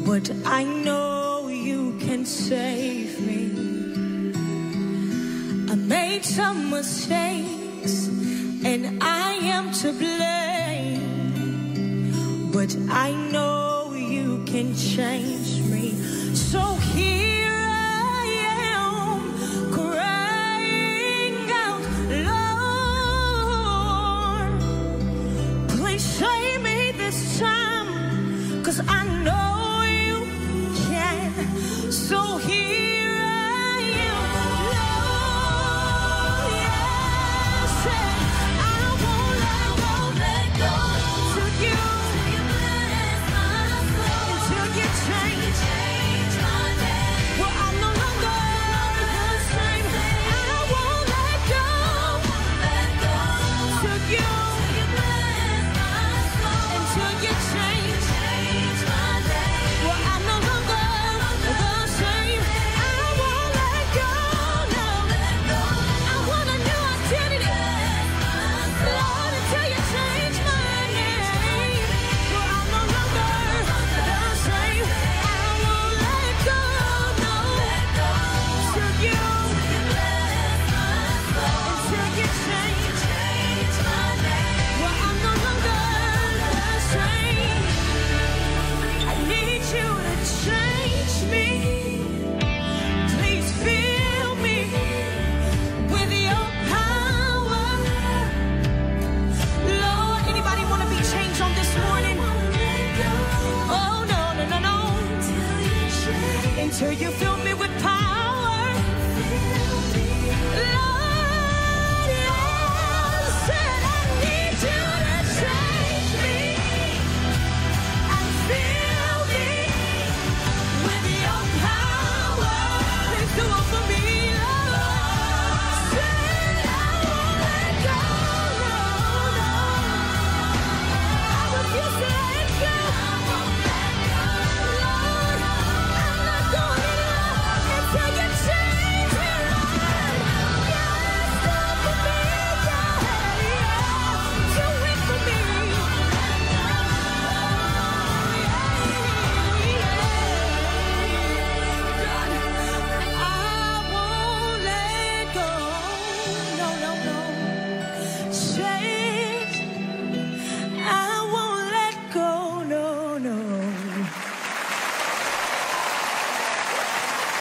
but I know you can save me. I made some mistakes and I am to blame, but I know you can change me. So here I am crying out, Lord, please save me this time, 'cause I know you can. So here I am, Lord, yes, I won't let go till you bless my soul, until you change my name. Well, I'm no longer the same. I won't let go till you bless my soul, until you change my name. Well, I'm no longer the same. I won't let go, no. I want a new identity, Lord, until you change my name. Well, I'm no longer the same. I won't let go, no. Till you bless my soul, until you change my name. Well, I'm no longer the same. I need you to change me. Please fill me with your power. Lord, anybody want to be changed on this morning? Oh, no. Until you fill me with